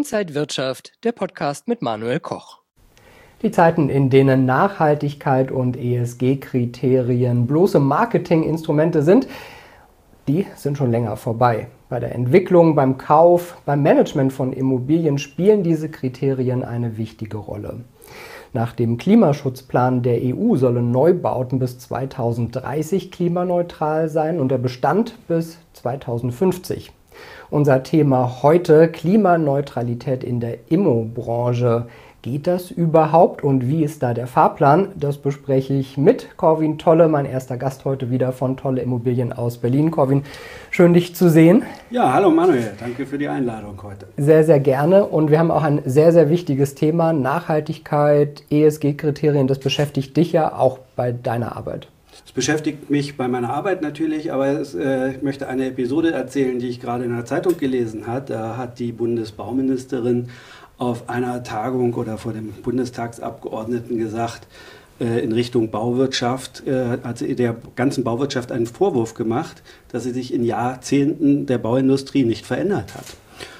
Inside Wirtschaft, der Podcast mit Manuel Koch. Die Zeiten, in denen Nachhaltigkeit und ESG-Kriterien bloße Marketinginstrumente sind, die sind schon länger vorbei. Bei der Entwicklung, beim Kauf, beim Management von Immobilien spielen diese Kriterien eine wichtige Rolle. Nach dem Klimaschutzplan der EU sollen Neubauten bis 2030 klimaneutral sein und der Bestand bis 2050. Unser Thema heute: Klimaneutralität in der Immobranche. Geht das überhaupt und wie ist da der Fahrplan? Das bespreche ich mit Corwin Tolle, mein erster Gast heute wieder von Tolle Immobilien aus Berlin. Corwin, schön dich zu sehen. Ja, hallo Manuel, danke für die Einladung heute. Sehr, sehr gerne, und wir haben auch ein sehr, sehr wichtiges Thema: Nachhaltigkeit, ESG-Kriterien. Das beschäftigt dich ja auch bei deiner Arbeit. Es beschäftigt mich bei meiner Arbeit natürlich, aber ich möchte eine Episode erzählen, die ich gerade in der Zeitung gelesen habe. Da hat die Bundesbauministerin auf einer Tagung oder vor dem Bundestagsabgeordneten gesagt, in Richtung Bauwirtschaft, hat sie der ganzen Bauwirtschaft einen Vorwurf gemacht, dass sie sich in Jahrzehnten der Bauindustrie nicht verändert hat.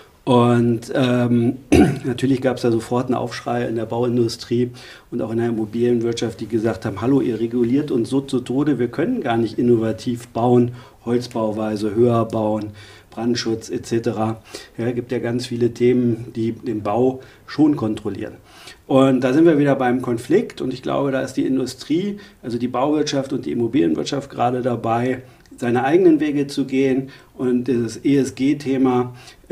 Und natürlich gab es da sofort einen Aufschrei in der Bauindustrie und auch in der Immobilienwirtschaft, die gesagt haben: Hallo, ihr reguliert uns so zu Tode, wir können gar nicht innovativ bauen, Holzbauweise höher bauen, Brandschutz etc. Ja, gibt ja ganz viele Themen, die den Bau schon kontrollieren. Und da sind wir wieder beim Konflikt, und ich glaube, da ist die Industrie, also die Bauwirtschaft und die Immobilienwirtschaft, gerade dabei, seine eigenen Wege zu gehen und das ESG-Thema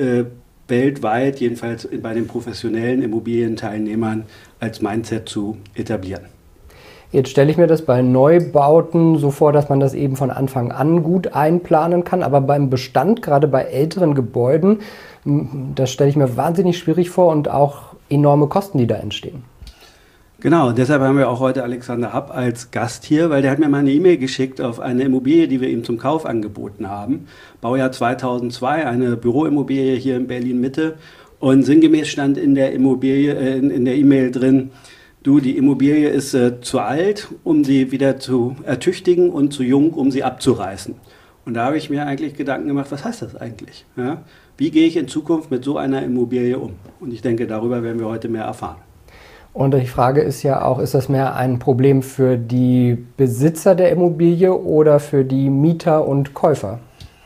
weltweit, jedenfalls bei den professionellen Immobilienteilnehmern, als Mindset zu etablieren. Jetzt stelle ich mir das bei Neubauten so vor, dass man das eben von Anfang an gut einplanen kann, aber beim Bestand, gerade bei älteren Gebäuden, das stelle ich mir wahnsinnig schwierig vor und auch enorme Kosten, die da entstehen. Genau, deshalb haben wir auch heute Alexander Happ als Gast hier, weil der hat mir mal eine E-Mail geschickt auf eine Immobilie, die wir ihm zum Kauf angeboten haben. Baujahr 2002, eine Büroimmobilie hier in Berlin-Mitte. Und sinngemäß stand in der Immobilie, in der E-Mail drin: Du, die Immobilie ist zu alt, um sie wieder zu ertüchtigen, und zu jung, um sie abzureißen. Und da habe ich mir eigentlich Gedanken gemacht, was heißt das eigentlich? Ja? Wie gehe ich in Zukunft mit so einer Immobilie um? Und ich denke, darüber werden wir heute mehr erfahren. Und die Frage ist ja auch, ist das mehr ein Problem für die Besitzer der Immobilie oder für die Mieter und Käufer?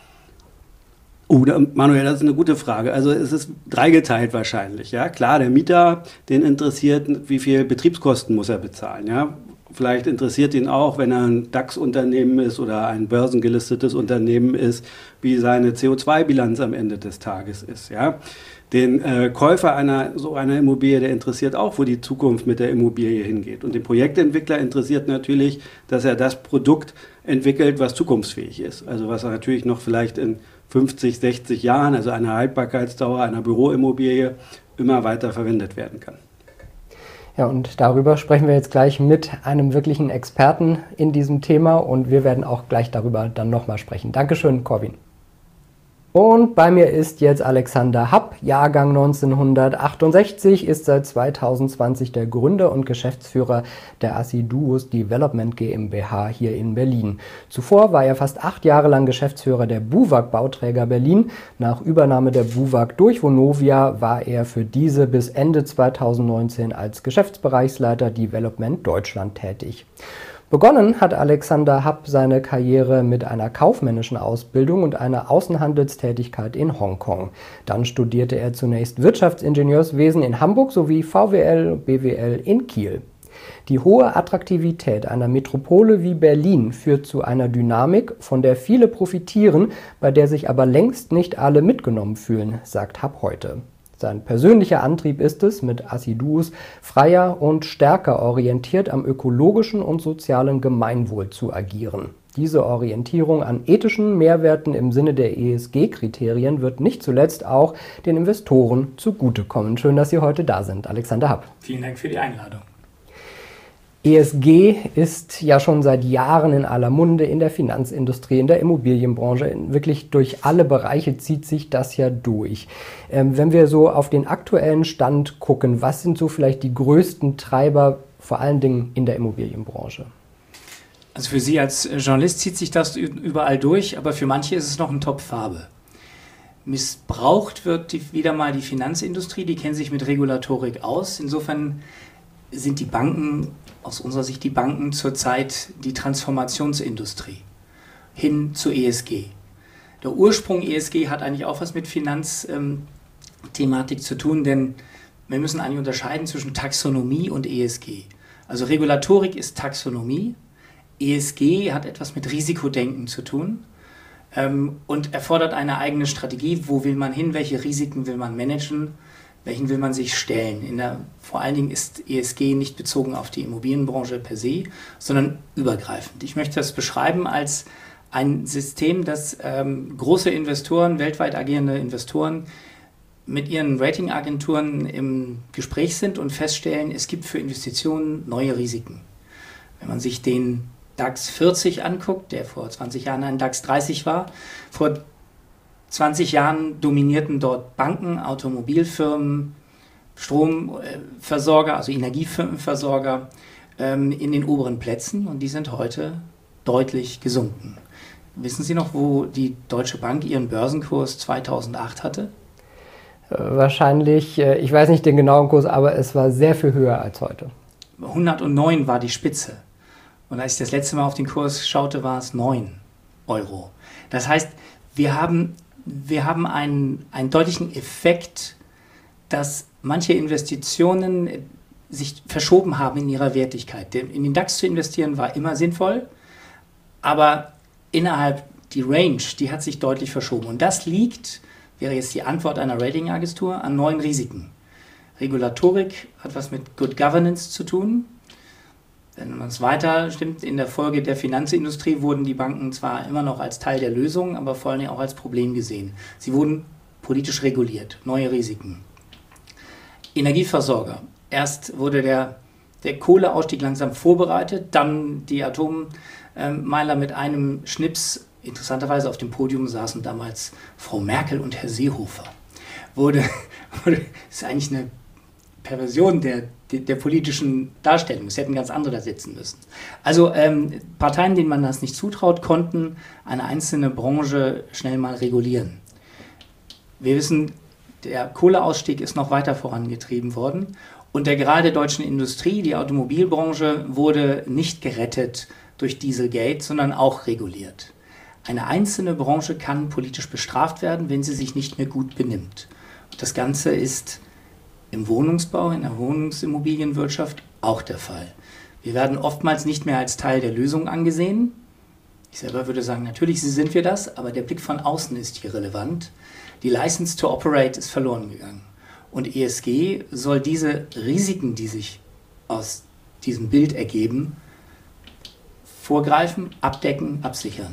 Manuel, das ist eine gute Frage. Also es ist dreigeteilt wahrscheinlich. Ja? Klar, der Mieter, den interessiert, wie viel Betriebskosten muss er bezahlen. Ja? Vielleicht interessiert ihn auch, wenn er ein DAX-Unternehmen ist oder ein börsengelistetes Unternehmen ist, wie seine CO2-Bilanz am Ende des Tages ist. Ja? Den Käufer so einer Immobilie, der interessiert auch, wo die Zukunft mit der Immobilie hingeht. Und den Projektentwickler interessiert natürlich, dass er das Produkt entwickelt, was zukunftsfähig ist. Also was er natürlich noch vielleicht in 50, 60 Jahren, also einer Haltbarkeitsdauer einer Büroimmobilie, immer weiter verwendet werden kann. Ja, und darüber sprechen wir jetzt gleich mit einem wirklichen Experten in diesem Thema, und wir werden auch gleich darüber dann nochmal sprechen. Dankeschön, Corwin. Und bei mir ist jetzt Alexander Happ, Jahrgang 1968, ist seit 2020 der Gründer und Geschäftsführer der Assiduus Development GmbH hier in Berlin. Zuvor war er fast 8 Jahre lang Geschäftsführer der BUWAG Bauträger Berlin. Nach Übernahme der BUWAG durch Vonovia war er für diese bis Ende 2019 als Geschäftsbereichsleiter Development Deutschland tätig. Begonnen hat Alexander Happ seine Karriere mit einer kaufmännischen Ausbildung und einer Außenhandelstätigkeit in Hongkong. Dann studierte er zunächst Wirtschaftsingenieurswesen in Hamburg sowie VWL und BWL in Kiel. Die hohe Attraktivität einer Metropole wie Berlin führt zu einer Dynamik, von der viele profitieren, bei der sich aber längst nicht alle mitgenommen fühlen, sagt Happ heute. Sein persönlicher Antrieb ist es, mit Assiduus freier und stärker orientiert am ökologischen und sozialen Gemeinwohl zu agieren. Diese Orientierung an ethischen Mehrwerten im Sinne der ESG-Kriterien wird nicht zuletzt auch den Investoren zugutekommen. Schön, dass Sie heute da sind, Alexander Happ. Vielen Dank für die Einladung. ESG ist ja schon seit Jahren in aller Munde, in der Finanzindustrie, in der Immobilienbranche, wirklich durch alle Bereiche zieht sich das ja durch. Wenn wir so auf den aktuellen Stand gucken, was sind so vielleicht die größten Treiber, vor allen Dingen in der Immobilienbranche? Also für Sie als Journalist zieht sich das überall durch, aber für manche ist es noch ein Top-Farbe. Missbraucht wird wieder mal die Finanzindustrie, die kennen sich mit Regulatorik aus. Insofern sind die Banken, aus unserer Sicht die Banken zurzeit die Transformationsindustrie hin zu ESG. Der Ursprung ESG hat eigentlich auch was mit Finanzthematik zu tun, denn wir müssen eigentlich unterscheiden zwischen Taxonomie und ESG. Also Regulatorik ist Taxonomie, ESG hat etwas mit Risikodenken zu tun und erfordert eine eigene Strategie. Wo will man hin, welche Risiken will man managen, welchen will man sich stellen. Vor allen Dingen ist ESG nicht bezogen auf die Immobilienbranche per se, sondern übergreifend. Ich möchte das beschreiben als ein System, das große Investoren, weltweit agierende Investoren mit ihren Ratingagenturen im Gespräch sind und feststellen, es gibt für Investitionen neue Risiken. Wenn man sich den DAX 40 anguckt, der vor 20 Jahren ein DAX 30 war, vor 20 Jahren dominierten dort Banken, Automobilfirmen, Stromversorger, also Energiefirmenversorger in den oberen Plätzen und die sind heute deutlich gesunken. Wissen Sie noch, wo die Deutsche Bank ihren Börsenkurs 2008 hatte? Wahrscheinlich, ich weiß nicht den genauen Kurs, aber es war sehr viel höher als heute. 109 war die Spitze. Und als ich das letzte Mal auf den Kurs schaute, war es 9 Euro. Das heißt, wir haben einen deutlichen Effekt, dass manche Investitionen sich verschoben haben in ihrer Wertigkeit. In den DAX zu investieren war immer sinnvoll, aber innerhalb die Range, die hat sich deutlich verschoben. Und das liegt, wäre jetzt die Antwort einer Ratingagentur, an neuen Risiken. Regulatorik hat was mit Good Governance zu tun. Wenn man es weiter stimmt, in der Folge der Finanzindustrie wurden die Banken zwar immer noch als Teil der Lösung, aber vor allem auch als Problem gesehen. Sie wurden politisch reguliert, neue Risiken. Energieversorger. Erst wurde der Kohleausstieg langsam vorbereitet, dann die Atommeiler mit einem Schnips. Interessanterweise auf dem Podium saßen damals Frau Merkel und Herr Seehofer. Ist eigentlich eine Perversion der politischen Darstellung. Es hätten ganz andere da sitzen müssen. Also Parteien, denen man das nicht zutraut, konnten eine einzelne Branche schnell mal regulieren. Wir wissen, der Kohleausstieg ist noch weiter vorangetrieben worden und der gerade deutschen Industrie, die Automobilbranche, wurde nicht gerettet durch Dieselgate, sondern auch reguliert. Eine einzelne Branche kann politisch bestraft werden, wenn sie sich nicht mehr gut benimmt. Und das Ganze ist im Wohnungsbau, in der Wohnungsimmobilienwirtschaft auch der Fall. Wir werden oftmals nicht mehr als Teil der Lösung angesehen. Ich selber würde sagen, natürlich sind wir das, aber der Blick von außen ist hier relevant. Die License to Operate ist verloren gegangen. Und ESG soll diese Risiken, die sich aus diesem Bild ergeben, vorgreifen, abdecken, absichern.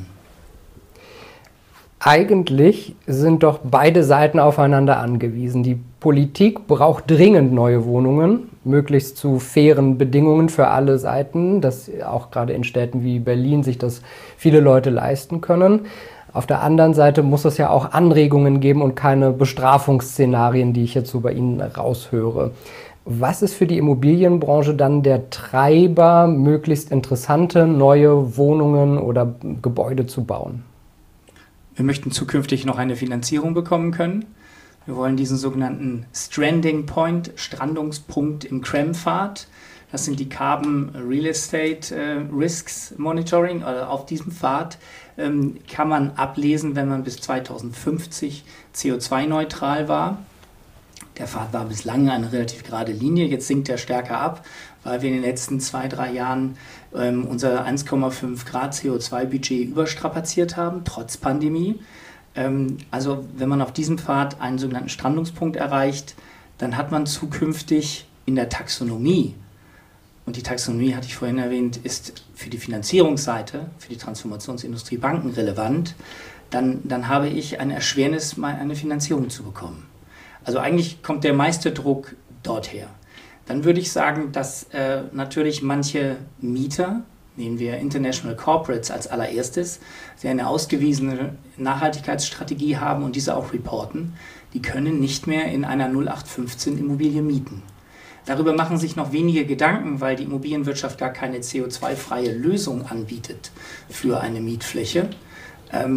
Eigentlich sind doch beide Seiten aufeinander angewiesen. Die Politik braucht dringend neue Wohnungen, möglichst zu fairen Bedingungen für alle Seiten, dass auch gerade in Städten wie Berlin sich das viele Leute leisten können. Auf der anderen Seite muss es ja auch Anregungen geben und keine Bestrafungsszenarien, die ich jetzt so bei Ihnen raushöre. Was ist für die Immobilienbranche dann der Treiber, möglichst interessante neue Wohnungen oder Gebäude zu bauen? Wir möchten zukünftig noch eine Finanzierung bekommen können. Wir wollen diesen sogenannten Stranding Point, Strandungspunkt im CRREM-Pfad. Das sind die Carbon Real Estate Risks Monitoring. Also auf diesem Pfad kann man ablesen, wenn man bis 2050 CO2-neutral war. Der Pfad war bislang eine relativ gerade Linie, jetzt sinkt er stärker ab, weil wir in den letzten 2-3 Jahren unser 1,5 Grad CO2-Budget überstrapaziert haben, trotz Pandemie. Also wenn man auf diesem Pfad einen sogenannten Strandungspunkt erreicht, dann hat man zukünftig in der Taxonomie, und die Taxonomie, hatte ich vorhin erwähnt, ist für die Finanzierungsseite, für die Transformationsindustrie Banken relevant, dann habe ich eine Erschwernis, mal eine Finanzierung zu bekommen. Also eigentlich kommt der meiste Druck dort her. Dann würde ich sagen, dass natürlich manche Mieter, nehmen wir International Corporates als allererstes, die eine ausgewiesene Nachhaltigkeitsstrategie haben und diese auch reporten, die können nicht mehr in einer 0815 Immobilie mieten. Darüber machen sich noch wenige Gedanken, weil die Immobilienwirtschaft gar keine CO2-freie Lösung anbietet für eine Mietfläche.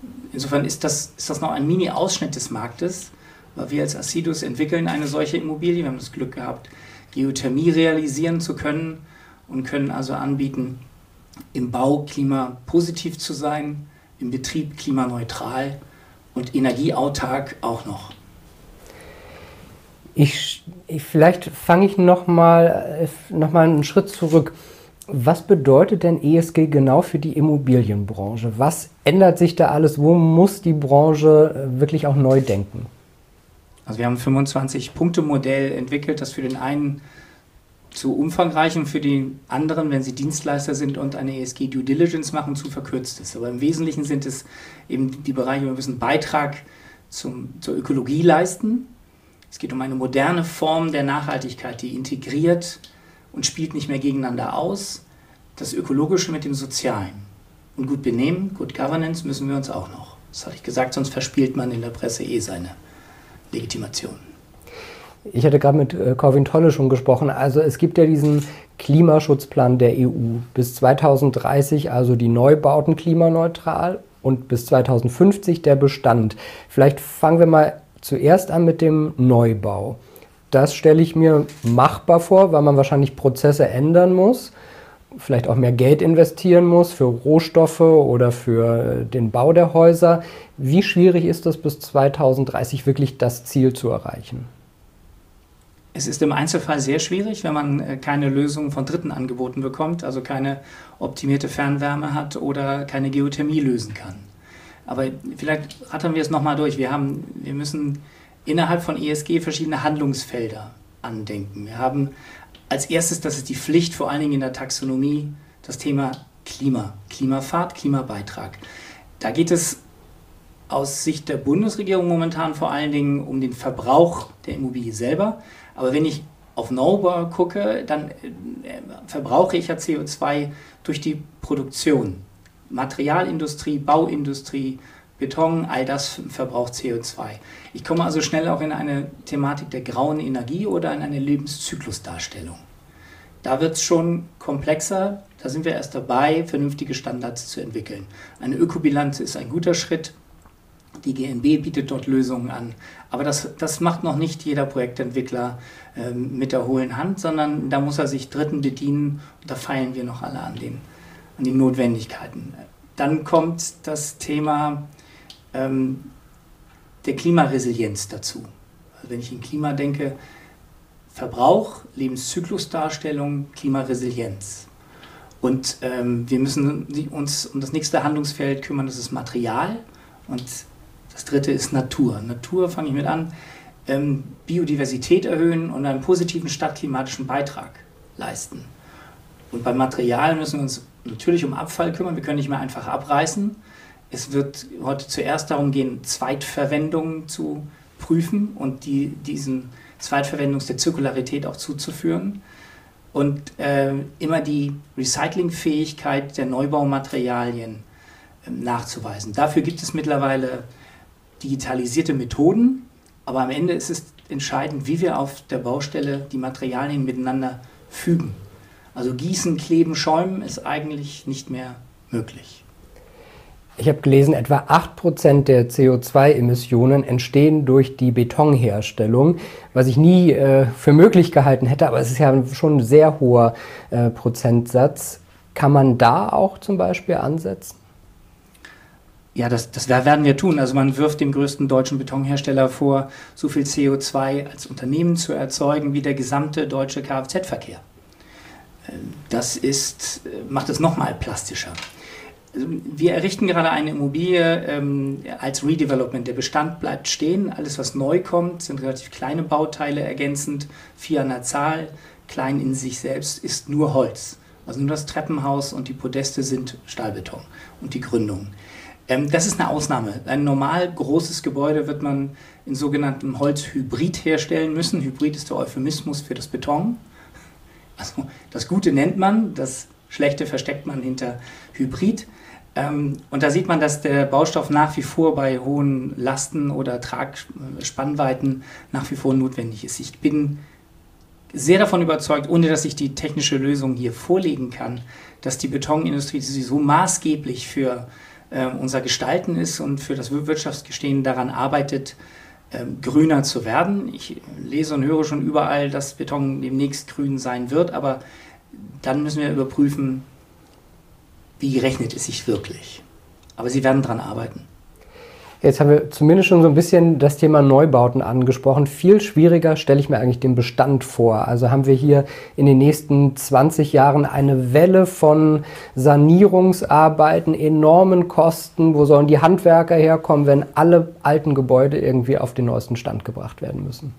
Insofern ist das noch ein Mini-Ausschnitt des Marktes, weil wir als Assidus entwickeln eine solche Immobilie. Wir haben das Glück gehabt, Geothermie realisieren zu können und können also anbieten, im Bau klimapositiv zu sein, im Betrieb klimaneutral und energieautark auch noch. Vielleicht fange ich noch mal einen Schritt zurück. Was bedeutet denn ESG genau für die Immobilienbranche? Was ändert sich da alles? Wo muss die Branche wirklich auch neu denken? Also wir haben ein 25-Punkte-Modell entwickelt, das für den einen zu umfangreich und für die anderen, wenn sie Dienstleister sind und eine ESG-Due Diligence machen, zu verkürzt ist. Aber im Wesentlichen sind es eben die Bereiche, wir müssen einen Beitrag zur Ökologie leisten. Es geht um eine moderne Form der Nachhaltigkeit, die integriert und spielt nicht mehr gegeneinander aus. Das Ökologische mit dem Sozialen. Und gut Benehmen, Good Governance müssen wir uns auch noch. Das hatte ich gesagt, sonst verspielt man in der Presse seine Legitimation. Ich hatte gerade mit Corwin Tolle schon gesprochen. Also es gibt ja diesen Klimaschutzplan der EU. Bis 2030 also die Neubauten klimaneutral und bis 2050 der Bestand. Vielleicht fangen wir mal zuerst an mit dem Neubau. Das stelle ich mir machbar vor, weil man wahrscheinlich Prozesse ändern muss, vielleicht auch mehr Geld investieren muss für Rohstoffe oder für den Bau der Häuser. Wie schwierig ist es bis 2030 wirklich das Ziel zu erreichen? Es ist im Einzelfall sehr schwierig, wenn man keine Lösung von Dritten angeboten bekommt, also keine optimierte Fernwärme hat oder keine Geothermie lösen kann. Aber vielleicht rattern wir es nochmal durch. Wir müssen innerhalb von ESG verschiedene Handlungsfelder andenken. Wir haben als erstes, das ist die Pflicht, vor allen Dingen in der Taxonomie, das Thema Klima, Klimafahrt, Klimabeitrag. Da geht es aus Sicht der Bundesregierung momentan vor allen Dingen um den Verbrauch der Immobilie selber. Aber wenn ich auf Neubau gucke, dann verbrauche ich ja CO2 durch die Produktion. Materialindustrie, Bauindustrie, Beton, all das verbraucht CO2. Ich komme also schnell auch in eine Thematik der grauen Energie oder in eine Lebenszyklusdarstellung. Da wird es schon komplexer, da sind wir erst dabei, vernünftige Standards zu entwickeln. Eine Ökobilanz ist ein guter Schritt, die GNB bietet dort Lösungen an, aber das macht noch nicht jeder Projektentwickler mit der hohlen Hand, sondern da muss er sich Dritten bedienen und da feilen wir noch alle an den Notwendigkeiten. Dann kommt das Thema der Klimaresilienz dazu. Also wenn ich in Klima denke, Verbrauch, Lebenszyklusdarstellung, Klimaresilienz. Und wir müssen uns um das nächste Handlungsfeld kümmern, das ist Material. Und das dritte ist Natur. Natur fange ich mit an, Biodiversität erhöhen und einen positiven stadtklimatischen Beitrag leisten. Und beim Material müssen wir uns natürlich um Abfall kümmern. Wir können nicht mehr einfach abreißen. Es wird heute zuerst darum gehen, Zweitverwendungen zu prüfen und diesen Zweitverwendungs der Zirkularität auch zuzuführen. Und immer die Recyclingfähigkeit der Neubaumaterialien nachzuweisen. Dafür gibt es mittlerweile digitalisierte Methoden, aber am Ende ist es entscheidend, wie wir auf der Baustelle die Materialien miteinander fügen. Also Gießen, Kleben, Schäumen ist eigentlich nicht mehr möglich. Ich habe gelesen, etwa 8% der CO2-Emissionen entstehen durch die Betonherstellung, was ich nie für möglich gehalten hätte, aber es ist ja schon ein sehr hoher Prozentsatz. Kann man da auch zum Beispiel ansetzen? Ja, das werden wir tun. Also man wirft dem größten deutschen Betonhersteller vor, so viel CO2 als Unternehmen zu erzeugen wie der gesamte deutsche Kfz-Verkehr. Das macht es nochmal plastischer. Wir errichten gerade eine Immobilie als Redevelopment. Der Bestand bleibt stehen. Alles, was neu kommt, sind relativ kleine Bauteile ergänzend, 4 an der Zahl. Klein in sich selbst ist nur Holz. Also nur das Treppenhaus und die Podeste sind Stahlbeton und die Gründung. Das ist eine Ausnahme. Ein normal großes Gebäude wird man in sogenanntem Holzhybrid herstellen müssen. Hybrid ist der Euphemismus für das Beton. Also das Gute nennt man, das Schlechte versteckt man hinter Hybrid. Und da sieht man, dass der Baustoff nach wie vor bei hohen Lasten oder Spannweiten nach wie vor notwendig ist. Ich bin sehr davon überzeugt, ohne dass ich die technische Lösung hier vorlegen kann, dass die Betonindustrie sowieso maßgeblich für unser Gestalten ist und für das Wirtschaftsgeschehen daran arbeitet, grüner zu werden. Ich lese und höre schon überall, dass Beton demnächst grün sein wird, aber dann müssen wir überprüfen, wie rechnet es sich wirklich. Aber sie werden daran arbeiten. Jetzt haben wir zumindest schon so ein bisschen das Thema Neubauten angesprochen. Viel schwieriger stelle ich mir eigentlich den Bestand vor. Also haben wir hier in den nächsten 20 Jahren eine Welle von Sanierungsarbeiten, enormen Kosten. Wo sollen die Handwerker herkommen, wenn alle alten Gebäude irgendwie auf den neuesten Stand gebracht werden müssen?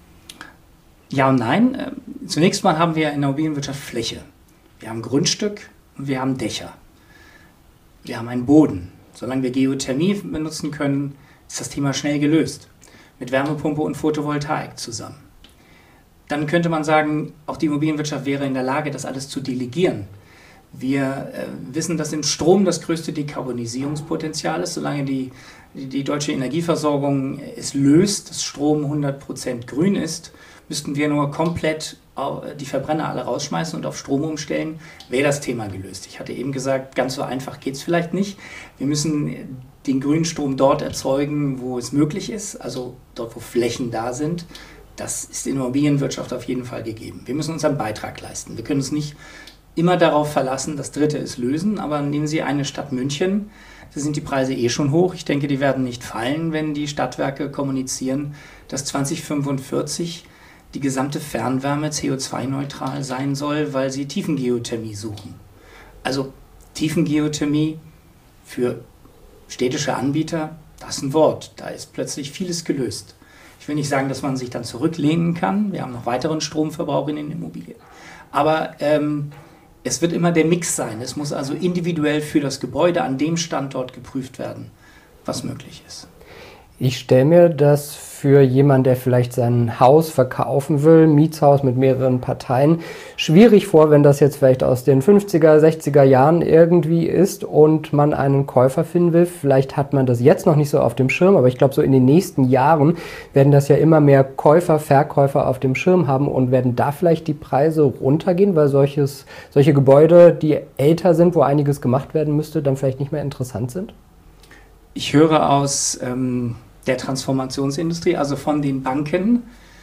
Ja und nein. Zunächst mal haben wir in der Immobilienwirtschaft Fläche. Wir haben Grundstück und wir haben Dächer. Wir haben einen Boden. Solange wir Geothermie benutzen können, ist das Thema schnell gelöst. Mit Wärmepumpe und Photovoltaik zusammen. Dann könnte man sagen, auch die Immobilienwirtschaft wäre in der Lage, das alles zu delegieren. Wir wissen, dass im Strom das größte Dekarbonisierungspotenzial ist. Solange die deutsche Energieversorgung es löst, dass Strom 100% grün ist, müssten wir nur komplett die Verbrenner alle rausschmeißen und auf Strom umstellen, wäre das Thema gelöst. Ich hatte eben gesagt, ganz so einfach geht es vielleicht nicht. Wir müssen den grünen Strom dort erzeugen, wo es möglich ist, also dort, wo Flächen da sind. Das ist in der Immobilienwirtschaft auf jeden Fall gegeben. Wir müssen unseren Beitrag leisten. Wir können uns nicht immer darauf verlassen, das Dritte ist lösen, aber nehmen Sie eine Stadt München, da sind die Preise eh schon hoch. Ich denke, die werden nicht fallen, wenn die Stadtwerke kommunizieren, dass 2045 die gesamte Fernwärme CO2-neutral sein soll, weil sie Tiefengeothermie suchen. Also Tiefengeothermie für städtische Anbieter, das ist ein Wort. Da ist plötzlich vieles gelöst. Ich will nicht sagen, dass man sich dann zurücklehnen kann. Wir haben noch weiteren Stromverbrauch in den Immobilien. Aber es wird immer der Mix sein. Es muss also individuell für das Gebäude an dem Standort geprüft werden, was möglich ist. Ich stelle mir das für jemanden, der vielleicht sein Haus verkaufen will, Mietshaus mit mehreren Parteien, schwierig vor, wenn das jetzt vielleicht aus den 50er, 60er Jahren irgendwie ist und man einen Käufer finden will. Vielleicht hat man das jetzt noch nicht so auf dem Schirm, aber ich glaube, so in den nächsten Jahren werden das ja immer mehr Käufer, Verkäufer auf dem Schirm haben und werden da vielleicht die Preise runtergehen, weil solche Gebäude, die älter sind, wo einiges gemacht werden müsste, dann vielleicht nicht mehr interessant sind? Ich höre aus der Transformationsindustrie, also von den Banken,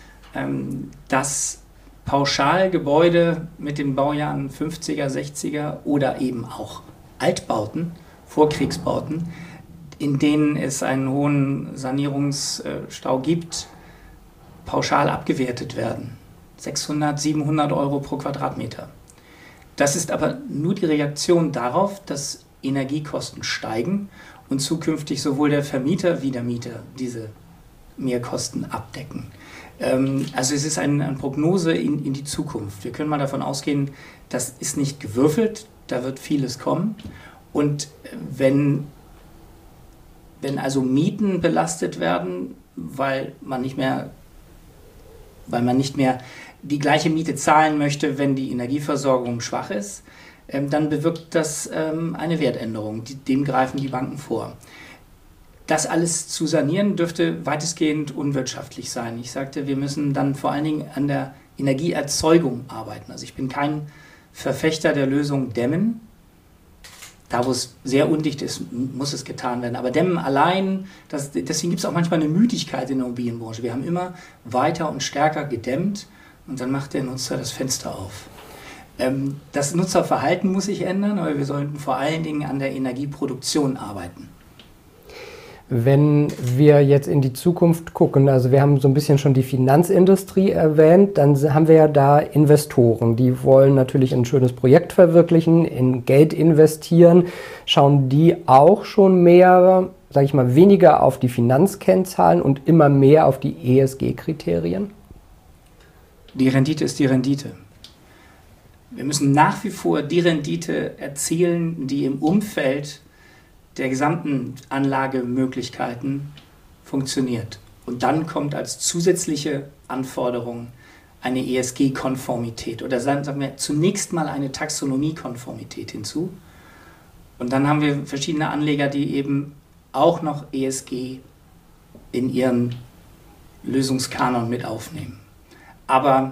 dass Pauschalgebäude mit den Baujahren 50er, 60er oder eben auch Altbauten, Vorkriegsbauten, in denen es einen hohen Sanierungsstau gibt, pauschal abgewertet werden. 600, 700 Euro pro Quadratmeter. Das ist aber nur die Reaktion darauf, dass Energiekosten steigen und zukünftig sowohl der Vermieter wie der Mieter diese Mehrkosten abdecken. Also es ist eine Prognose in die Zukunft. Wir können mal davon ausgehen, das ist nicht gewürfelt, da wird vieles kommen. Und wenn also Mieten belastet werden, weil man nicht mehr die gleiche Miete zahlen möchte, wenn die Energieversorgung schwach ist, dann bewirkt das eine Wertänderung. Dem greifen die Banken vor. Das alles zu sanieren dürfte weitestgehend unwirtschaftlich sein. Ich sagte, wir müssen dann vor allen Dingen an der Energieerzeugung arbeiten. Also ich bin kein Verfechter der Lösung Dämmen. Da, wo es sehr undicht ist, muss es getan werden. Aber Dämmen allein, deswegen gibt es auch manchmal eine Müdigkeit in der Immobilienbranche. Wir haben immer weiter und stärker gedämmt und dann macht der Nutzer das Fenster auf. Das Nutzerverhalten muss sich ändern, aber wir sollten vor allen Dingen an der Energieproduktion arbeiten. Wenn wir jetzt in die Zukunft gucken, also wir haben so ein bisschen schon die Finanzindustrie erwähnt, dann haben wir ja da Investoren, die wollen natürlich ein schönes Projekt verwirklichen, in Geld investieren. Schauen die auch schon mehr, sage ich mal, weniger auf die Finanzkennzahlen und immer mehr auf die ESG-Kriterien? Die Rendite ist die Rendite. Wir müssen nach wie vor die Rendite erzielen, die im Umfeld der gesamten Anlagemöglichkeiten funktioniert. Und dann kommt als zusätzliche Anforderung eine ESG-Konformität oder sagen wir zunächst mal eine Taxonomie-Konformität hinzu. Und dann haben wir verschiedene Anleger, die eben auch noch ESG in ihren Lösungskanon mit aufnehmen. Aber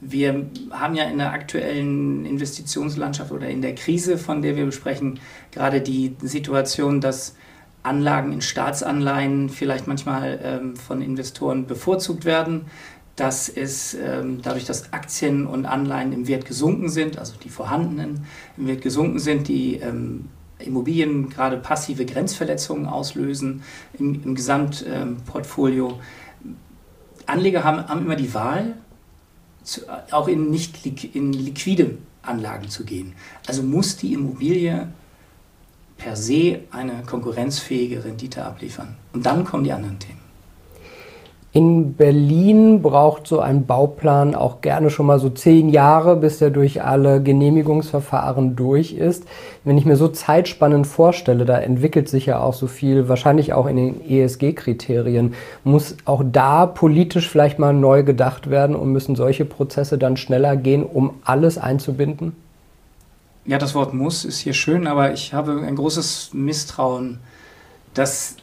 Wir haben ja in der aktuellen Investitionslandschaft oder in der Krise, von der wir besprechen, gerade die Situation, dass Anlagen in Staatsanleihen vielleicht manchmal von Investoren bevorzugt werden, dass es dadurch, dass Aktien und Anleihen im Wert gesunken sind, also die vorhandenen im Wert gesunken sind, die Immobilien gerade passive Grenzverletzungen auslösen im Gesamtportfolio. Anleger haben immer die Wahl, auch in liquide Anlagen zu gehen. Also muss die Immobilie per se eine konkurrenzfähige Rendite abliefern. Und dann kommen die anderen Themen. In Berlin braucht so ein Bauplan auch gerne schon mal so 10 Jahre, bis er durch alle Genehmigungsverfahren durch ist. Wenn ich mir so Zeitspannen vorstelle, da entwickelt sich ja auch so viel, wahrscheinlich auch in den ESG-Kriterien, muss auch da politisch vielleicht mal neu gedacht werden und müssen solche Prozesse dann schneller gehen, um alles einzubinden? Ja, das Wort muss ist hier schön, aber ich habe ein großes Misstrauen, dass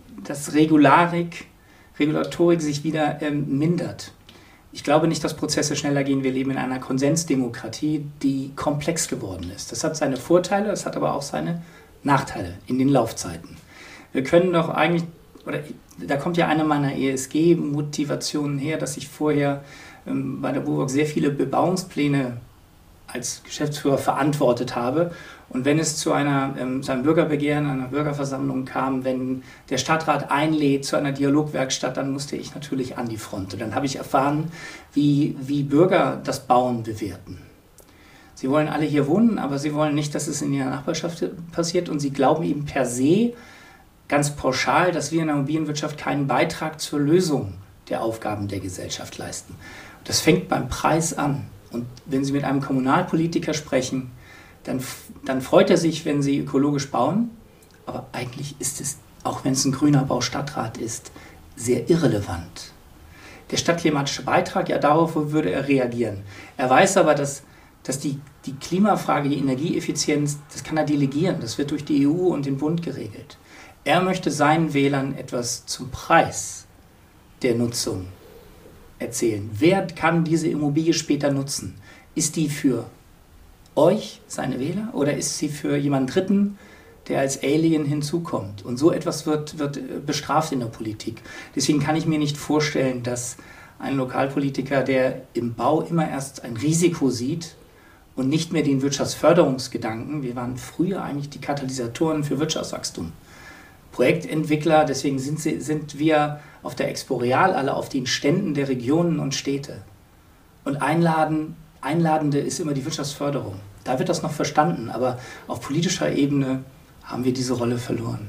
Regulatorik sich wieder mindert. Ich glaube nicht, dass Prozesse schneller gehen. Wir leben in einer Konsensdemokratie, die komplex geworden ist. Das hat seine Vorteile, das hat aber auch seine Nachteile in den Laufzeiten. Wir können doch eigentlich, oder da kommt ja eine meiner ESG-Motivationen her, dass ich vorher bei der BUWOG sehr viele Bebauungspläne als Geschäftsführer verantwortet habe. Und wenn es zu einem Bürgerbegehren, einer Bürgerversammlung kam, wenn der Stadtrat einlädt zu einer Dialogwerkstatt, dann musste ich natürlich an die Front. Und dann habe ich erfahren, wie Bürger das Bauen bewerten. Sie wollen alle hier wohnen, aber sie wollen nicht, dass es in ihrer Nachbarschaft passiert. Und sie glauben eben per se, ganz pauschal, dass wir in der Immobilienwirtschaft keinen Beitrag zur Lösung der Aufgaben der Gesellschaft leisten. Das fängt beim Preis an. Und wenn Sie mit einem Kommunalpolitiker sprechen, dann freut er sich, wenn Sie ökologisch bauen. Aber eigentlich ist es, auch wenn es ein grüner Baustadtrat ist, sehr irrelevant. Der stadtklimatische Beitrag, ja, darauf würde er reagieren. Er weiß aber, dass die Klimafrage, die Energieeffizienz, das kann er delegieren. Das wird durch die EU und den Bund geregelt. Er möchte seinen Wählern etwas zum Preis der Nutzung erzählen. Wer kann diese Immobilie später nutzen? Ist die für euch, seine Wähler, oder ist sie für jemanden Dritten, der als Alien hinzukommt? Und so etwas wird bestraft in der Politik. Deswegen kann ich mir nicht vorstellen, dass ein Lokalpolitiker, der im Bau immer erst ein Risiko sieht und nicht mehr den Wirtschaftsförderungsgedanken, wir waren früher eigentlich die Katalysatoren für Wirtschaftswachstum, Projektentwickler, deswegen sind wir auf der Expo Real alle auf den Ständen der Regionen und Städte. Und Einladende ist immer die Wirtschaftsförderung. Da wird das noch verstanden, aber auf politischer Ebene haben wir diese Rolle verloren.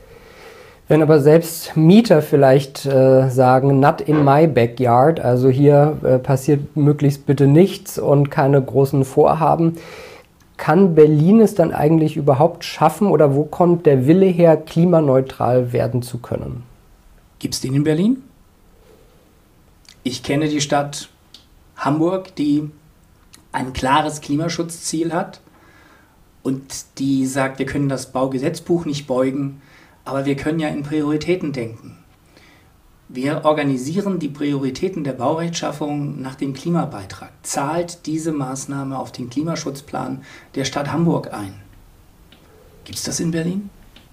Wenn aber selbst Mieter vielleicht sagen, not in my backyard, also hier passiert möglichst bitte nichts und keine großen Vorhaben, kann Berlin es dann eigentlich überhaupt schaffen oder wo kommt der Wille her, klimaneutral werden zu können? Gibt es den in Berlin? Ich kenne die Stadt Hamburg, die ein klares Klimaschutzziel hat und die sagt, wir können das Baugesetzbuch nicht beugen, aber wir können ja in Prioritäten denken. Wir organisieren die Prioritäten der Baurechtschaffung nach dem Klimabeitrag. Zahlt diese Maßnahme auf den Klimaschutzplan der Stadt Hamburg ein? Gibt es das in Berlin?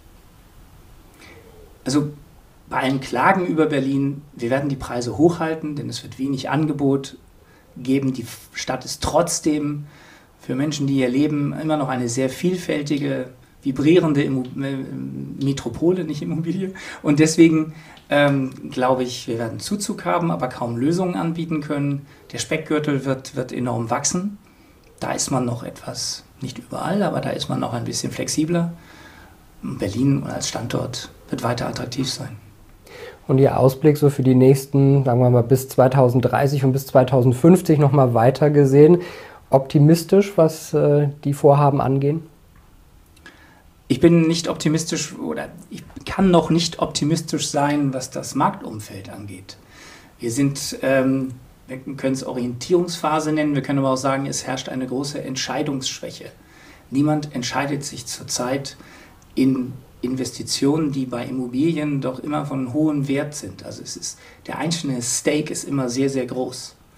Also bei allen Klagen über Berlin, wir werden die Preise hochhalten, denn es wird wenig Angebot geben. Die Stadt ist trotzdem für Menschen, die hier leben, immer noch eine sehr vielfältige, vibrierende Metropole, nicht Immobilie. Und deswegen glaube ich, wir werden Zuzug haben, aber kaum Lösungen anbieten können. Der Speckgürtel wird enorm wachsen. Da ist man noch etwas, nicht überall, aber da ist man noch ein bisschen flexibler. Berlin als Standort wird weiter attraktiv sein. Und Ihr Ausblick so für die nächsten, sagen wir mal, bis 2030 und bis 2050 nochmal weiter gesehen, optimistisch, was die Vorhaben angehen? Ich bin nicht optimistisch oder ich kann noch nicht optimistisch sein, was das Marktumfeld angeht. Wir können es Orientierungsphase nennen, wir können aber auch sagen, es herrscht eine große Entscheidungsschwäche. Niemand entscheidet sich zurzeit in Investitionen, die bei Immobilien doch immer von hohem Wert sind. Also der einzelne Stake ist immer sehr, sehr groß.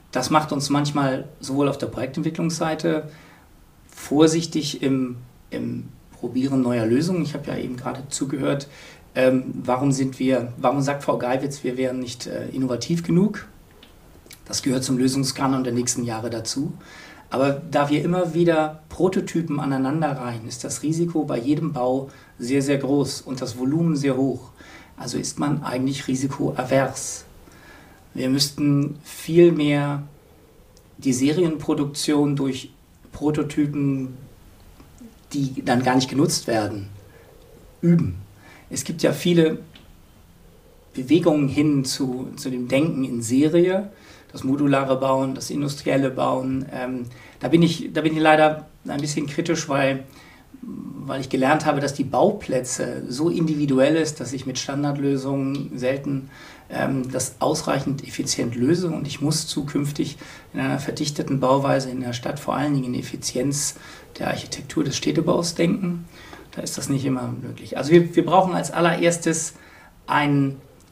Das macht uns manchmal sowohl auf der Projektentwicklungsseite vorsichtig im Probieren neuer Lösungen. Ich habe ja eben gerade zugehört, warum sagt Frau Geiwitz, wir wären nicht innovativ genug? Das gehört zum Lösungskanon der nächsten Jahre dazu. Aber da wir immer wieder Prototypen aneinanderreihen, ist das Risiko bei jedem Bau sehr, sehr groß und das Volumen sehr hoch. Also ist man eigentlich risikoavers. Wir müssten viel mehr die Serienproduktion durch Prototypen, die dann gar nicht genutzt werden, üben. Es gibt ja viele Bewegungen hin zu dem Denken in Serie, das modulare Bauen, das industrielle Bauen. Da bin ich leider ein bisschen kritisch, weil ich gelernt habe, dass die Bauplätze so individuell ist, dass ich mit Standardlösungen selten das ausreichend effizient löse. Und ich muss zukünftig in einer verdichteten Bauweise in der Stadt vor allen Dingen in Effizienz der Architektur des Städtebaus denken. Da ist das nicht immer möglich. Also wir brauchen als allererstes einen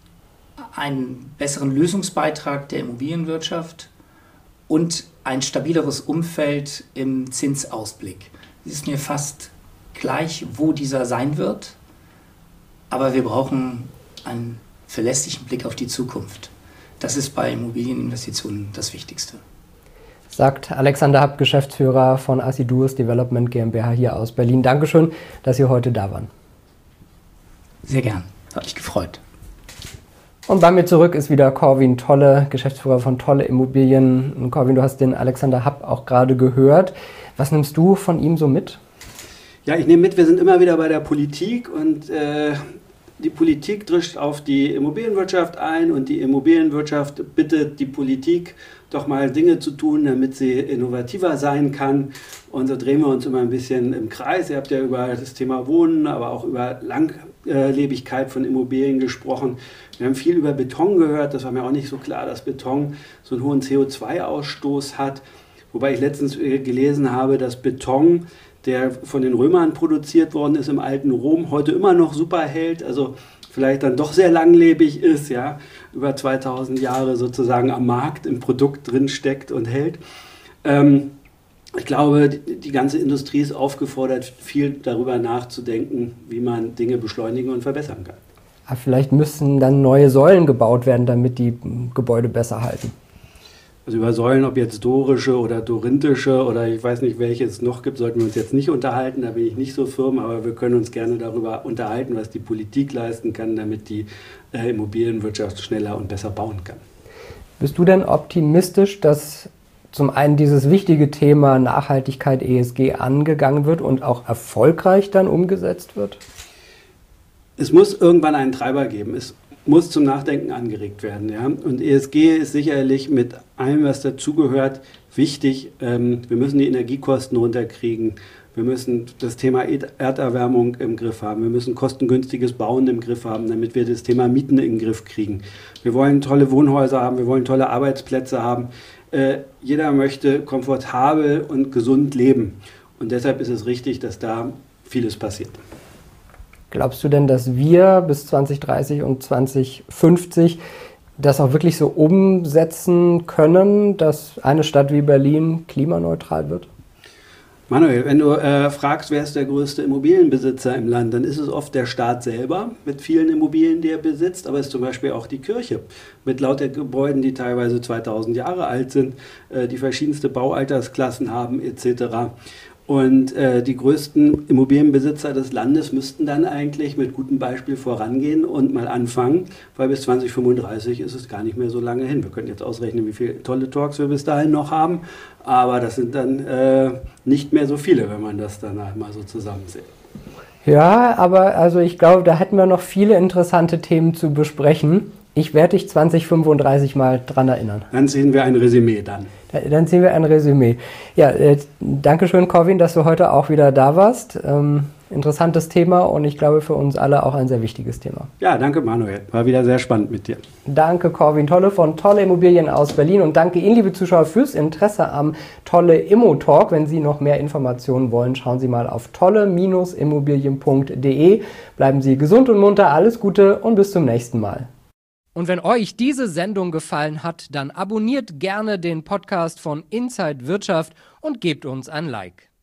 besseren Lösungsbeitrag der Immobilienwirtschaft und ein stabileres Umfeld im Zinsausblick. Es ist mir fast gleich, wo dieser sein wird, aber wir brauchen einen verlässlichen Blick auf die Zukunft. Das ist bei Immobilieninvestitionen das Wichtigste. Sagt Alexander Happ, Geschäftsführer von Assiduous Development GmbH hier aus Berlin. Dankeschön, dass Sie heute da waren. Sehr gern, hat mich gefreut. Und bei mir zurück ist wieder Corwin Tolle, Geschäftsführer von Tolle Immobilien. Und Corwin, du hast den Alexander Happ auch gerade gehört. Was nimmst du von ihm so mit? Ja, ich nehme mit, wir sind immer wieder bei der Politik und die Politik drischt auf die Immobilienwirtschaft ein und die Immobilienwirtschaft bittet die Politik, doch mal Dinge zu tun, damit sie innovativer sein kann. Und so drehen wir uns immer ein bisschen im Kreis. Ihr habt ja über das Thema Wohnen, aber auch über Langlebigkeit von Immobilien gesprochen. Wir haben viel über Beton gehört. Das war mir auch nicht so klar, dass Beton so einen hohen CO2-Ausstoß hat. Wobei ich letztens gelesen habe, dass Beton, der von den Römern produziert worden ist im alten Rom, heute immer noch super hält. Also vielleicht dann doch sehr langlebig ist, ja, über 2000 Jahre sozusagen am Markt im Produkt drin steckt und hält. Ich glaube, die ganze Industrie ist aufgefordert, viel darüber nachzudenken, wie man Dinge beschleunigen und verbessern kann. Aber vielleicht müssen dann neue Säulen gebaut werden, damit die Gebäude besser halten. Also über Säulen, ob jetzt dorische oder dorinthische oder ich weiß nicht, welche es noch gibt, sollten wir uns jetzt nicht unterhalten. Da bin ich nicht so firm, aber wir können uns gerne darüber unterhalten, was die Politik leisten kann, damit die Immobilienwirtschaft schneller und besser bauen kann. Bist du denn optimistisch, dass zum einen dieses wichtige Thema Nachhaltigkeit ESG angegangen wird und auch erfolgreich dann umgesetzt wird? Es muss irgendwann einen Treiber geben. Es muss zum Nachdenken angeregt werden. Ja? Und ESG ist sicherlich mit allem, was dazugehört, wichtig. Wir müssen die Energiekosten runterkriegen. Wir müssen das Thema Erderwärmung im Griff haben. Wir müssen kostengünstiges Bauen im Griff haben, damit wir das Thema Mieten in den Griff kriegen. Wir wollen tolle Wohnhäuser haben. Wir wollen tolle Arbeitsplätze haben. Jeder möchte komfortabel und gesund leben. Und deshalb ist es richtig, dass da vieles passiert. Glaubst du denn, dass wir bis 2030 und 2050 das auch wirklich so umsetzen können, dass eine Stadt wie Berlin klimaneutral wird? Manuel, wenn du fragst, wer ist der größte Immobilienbesitzer im Land, dann ist es oft der Staat selber mit vielen Immobilien, die er besitzt, aber es ist zum Beispiel auch die Kirche mit lauter Gebäuden, die teilweise 2000 Jahre alt sind, die verschiedenste Baualtersklassen haben etc. Und die größten Immobilienbesitzer des Landes müssten dann eigentlich mit gutem Beispiel vorangehen und mal anfangen, weil bis 2035 ist es gar nicht mehr so lange hin. Wir können jetzt ausrechnen, wie viele tolle Talks wir bis dahin noch haben, aber das sind dann nicht mehr so viele, wenn man das dann mal so zusammenzählt. Ja, aber also ich glaube, da hätten wir noch viele interessante Themen zu besprechen. Ich werde dich 2035 mal dran erinnern. Dann sehen wir ein Resümee dann. Dann sehen wir ein Resümee. Ja, danke schön, Corwin, dass du heute auch wieder da warst. Interessantes Thema und ich glaube für uns alle auch ein sehr wichtiges Thema. Ja, danke Manuel. War wieder sehr spannend mit dir. Danke Corwin Tolle von Tolle Immobilien aus Berlin und danke Ihnen, liebe Zuschauer, fürs Interesse am Tolle Immo Talk. Wenn Sie noch mehr Informationen wollen, schauen Sie mal auf tolle-immobilien.de. Bleiben Sie gesund und munter, alles Gute und bis zum nächsten Mal. Und wenn euch diese Sendung gefallen hat, dann abonniert gerne den Podcast von Inside Wirtschaft und gebt uns ein Like.